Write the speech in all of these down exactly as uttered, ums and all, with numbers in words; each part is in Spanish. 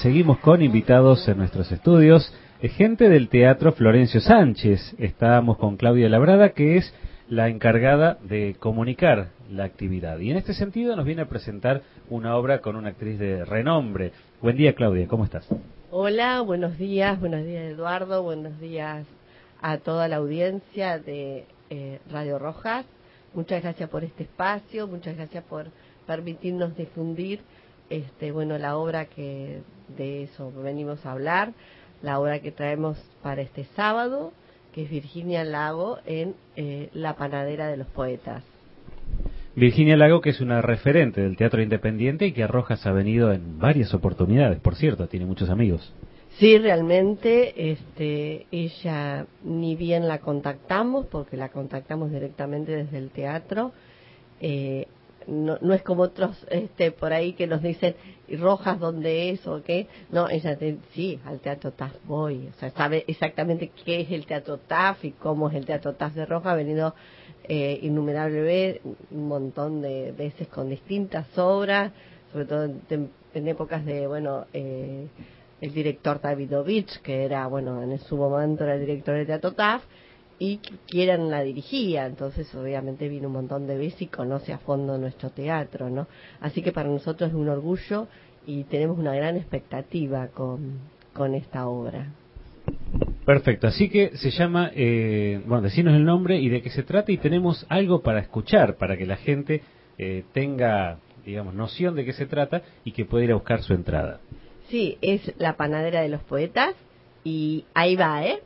seguimos con invitados en nuestros estudios, eh, gente del Teatro Florencio Sánchez. Estábamos con Claudia Labrada, que es la encargada de comunicar la actividad. Y en este sentido nos viene a presentar una obra con una actriz de renombre. Buen día, Claudia, ¿cómo estás? Hola, buenos días, buenos días Eduardo, buenos días a toda la audiencia de eh, Radio Rojas. Muchas gracias por este espacio, muchas gracias por permitirnos difundir este bueno la obra que de eso venimos a hablar, la obra que traemos para este sábado, que es Virginia Lago en eh, La Panadera de los Poetas. Virginia Lago, que es una referente del teatro independiente y que a Rojas ha venido en varias oportunidades, por cierto, tiene muchos amigos. Sí, realmente, este, ella ni bien la contactamos, porque la contactamos directamente desde el teatro, eh, no, no es como otros este, por ahí que nos dicen, Rojas, ¿dónde es? o qué, no, ella te, sí, al Teatro T A F voy, o sea, sabe exactamente qué es el Teatro T A F y cómo es el Teatro T A F de Rojas, ha venido eh, innumerables veces, un montón de veces con distintas obras, sobre todo en, en épocas de, bueno, eh, el director Davidovich, que era, bueno, en su momento era el director del Teatro T A F, y quieran la dirigía, entonces obviamente vino un montón de veces y conoce a fondo nuestro teatro, ¿no? Así que para nosotros es un orgullo y tenemos una gran expectativa con, con esta obra. Perfecto, así que se llama, eh, bueno, decinos el nombre y de qué se trata, y tenemos algo para escuchar, para que la gente eh, tenga, digamos, noción de qué se trata y que pueda ir a buscar su entrada. Sí, es La Panadera de los Poetas y ahí va, ¿eh?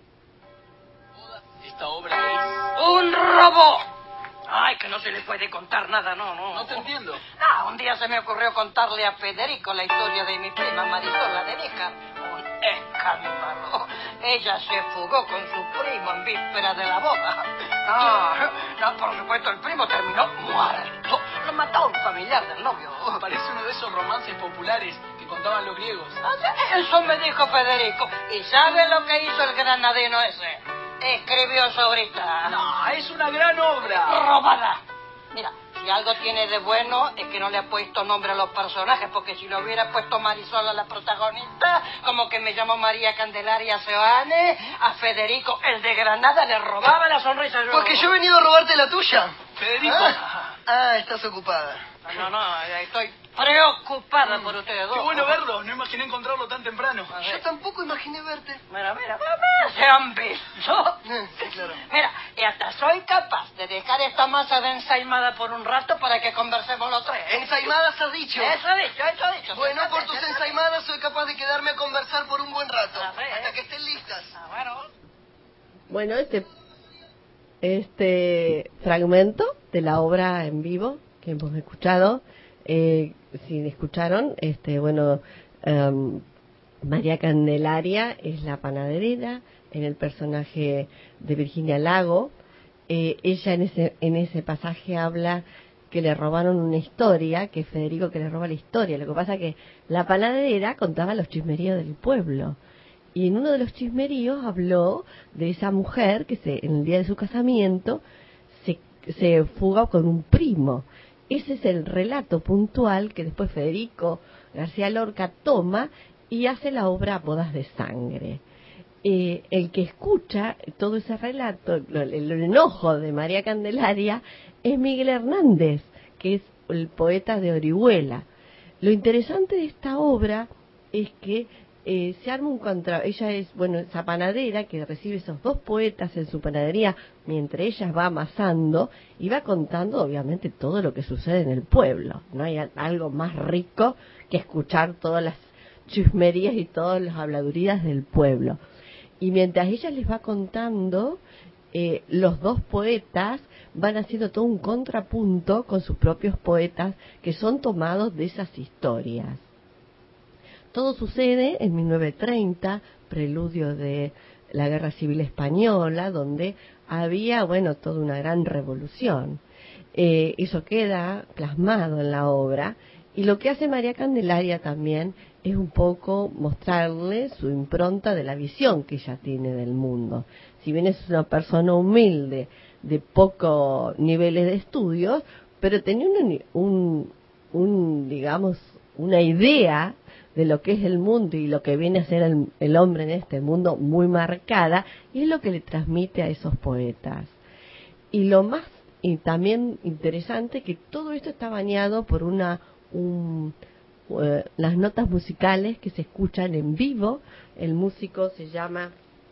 Esta obra es... ¡un robo! Ay, que no se le puede contar nada, no, no. No te entiendo. Ah, un día se me ocurrió contarle a Federico la historia de mi prima Marisol, la de Níjar. Un escándalo. Ella se fugó con su primo en víspera de la boda. Ah, no, por supuesto, el primo terminó muerto. Lo mató un familiar del novio. Parece uno de esos romances populares que contaban los griegos. Eso me dijo Federico. ¿Y sabe lo que hizo el granadino ese? Escribió sobre esta... No, es una gran obra. ¡Robada! Mira, si algo tiene de bueno es que no le ha puesto nombre a los personajes, porque si lo hubiera puesto Marisol a la protagonista, como que me llamo María Candelaria Seoane, a Federico, el de Granada, le robaba la sonrisa. Yo... Porque yo he venido a robarte la tuya. Federico. Ah, ah estás ocupada. No, no, estoy preocupada por ustedes dos. Qué bueno verlo, no imaginé encontrarlo tan temprano. Yo tampoco imaginé verte. Mira, mira, mira, se han visto. Sí, claro. Mira, y hasta soy capaz de dejar esta masa de ensaimada por un rato para que conversemos los tres. Ensaimadas has dicho. Eso he dicho, eso he dicho. Bueno, por tus ensaimadas soy capaz de quedarme a conversar por un buen rato. Ah, sí, ¿eh? Hasta que estén listas. Ah, bueno. Bueno, este, este fragmento de la obra en vivo que hemos escuchado, eh, si escucharon, este, bueno, um, María Candelaria es la panaderera en el personaje de Virginia Lago. Eh, ella en ese en ese pasaje habla que le robaron una historia, que es Federico que le roba la historia. Lo que pasa es que la panadera contaba los chismeríos del pueblo. Y en uno de los chismeríos habló de esa mujer que se, en el día de su casamiento se, se fuga con un primo. Ese es el relato puntual que después Federico García Lorca toma y hace la obra Bodas de Sangre. Eh, el que escucha todo ese relato, el, el enojo de María Candelaria, es Miguel Hernández, que es el poeta de Orihuela. Lo interesante de esta obra es que eh, se arma un contra... Ella es, bueno, esa panadera que recibe esos dos poetas en su panadería mientras ella va amasando y va contando, obviamente, todo lo que sucede en el pueblo. No hay algo más rico que escuchar todas las chismerías y todas las habladurías del pueblo. Y mientras ella les va contando, eh, los dos poetas van haciendo todo un contrapunto con sus propios poetas que son tomados de esas historias. Todo sucede en mil novecientos treinta, preludio de la Guerra Civil Española, donde había, bueno, toda una gran revolución. Eh, eso queda plasmado en la obra, y lo que hace María Candelaria también es un poco mostrarle su impronta de la visión que ella tiene del mundo. Si bien es una persona humilde, de pocos niveles de estudios, pero tenía un, un, un digamos, una idea de lo que es el mundo y lo que viene a ser el, el hombre en este mundo muy marcada, y es lo que le transmite a esos poetas. Y lo más y también interesante que todo esto está bañado por una un, uh, las notas musicales que se escuchan en vivo. El músico se llama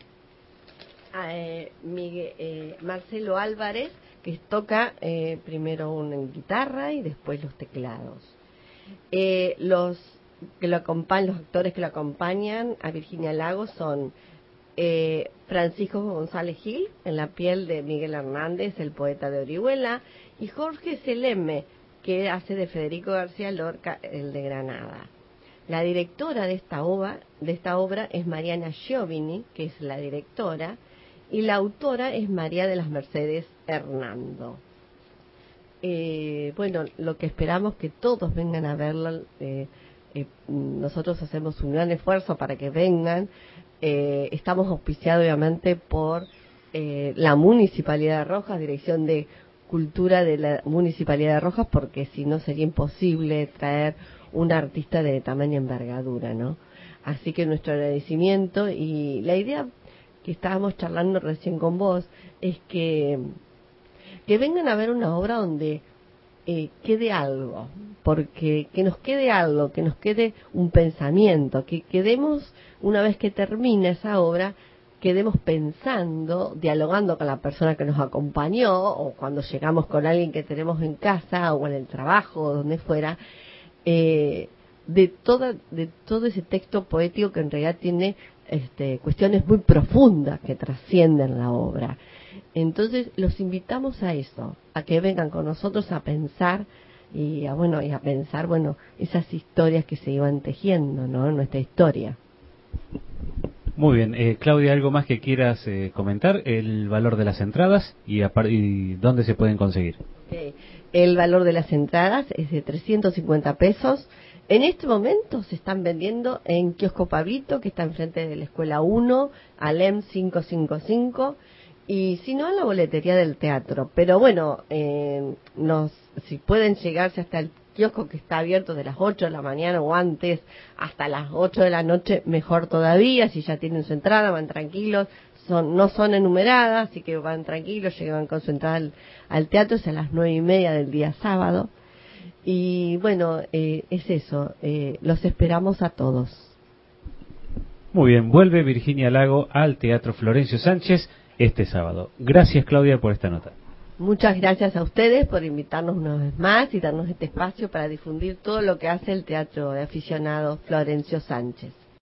eh, Miguel, eh, Marcelo Álvarez, que toca eh, primero una guitarra y después los teclados. Eh, los que lo acompañan, los actores que lo acompañan a Virginia Lago son eh, Francisco González Gil, en la piel de Miguel Hernández, el poeta de Orihuela, y Jorge Seleme, que hace de Federico García Lorca, el de Granada. La directora de esta obra, de esta obra es Mariana Giovini, que es la directora, y la autora es María de las Mercedes Hernando. Eh, bueno, lo que esperamos que todos vengan a verlo. Eh, eh, nosotros hacemos un gran esfuerzo para que vengan. Eh, estamos auspiciados obviamente por eh, la Municipalidad de Rojas, Dirección de Cultura de la Municipalidad de Rojas, porque si no sería imposible traer un artista de tamaña envergadura, ¿no? Así que nuestro agradecimiento, y la idea que estábamos charlando recién con vos es que que vengan a ver una obra donde eh, quede algo, porque que nos quede algo, que nos quede un pensamiento, que quedemos, una vez que termine esa obra, quedemos pensando, dialogando con la persona que nos acompañó, o cuando llegamos con alguien que tenemos en casa, o en el trabajo, o donde fuera, eh, de toda, de todo ese texto poético que en realidad tiene este, cuestiones muy profundas que trascienden la obra. Entonces los invitamos a eso, a que vengan con nosotros a pensar y a bueno y a pensar bueno esas historias que se iban tejiendo, ¿no? En nuestra historia. Muy bien, eh, Claudia, ¿algo más que quieras eh, comentar? El valor de las entradas y, a y dónde se pueden conseguir. Okay. El valor de las entradas es de trescientos cincuenta pesos. En este momento se están vendiendo en Kiosco Pablito, que está enfrente de la Escuela uno, Alem quinientos cincuenta y cinco, y si no, en la boletería del teatro. Pero bueno, eh, nos, si pueden llegarse hasta el kiosco, que está abierto de las ocho de la mañana o antes hasta las ocho de la noche, mejor todavía. Si ya tienen su entrada, van tranquilos, son no son enumeradas, así que van tranquilos, llegan con su entrada al, al teatro, es a las nueve y media del día sábado. Y bueno, eh, es eso, eh, los esperamos a todos. Muy bien, vuelve Virginia Lago al Teatro Florencio Sánchez este sábado. Gracias, Claudia, por esta nota. Muchas gracias a ustedes por invitarnos una vez más y darnos este espacio para difundir todo lo que hace el Teatro de Aficionados Florencio Sánchez.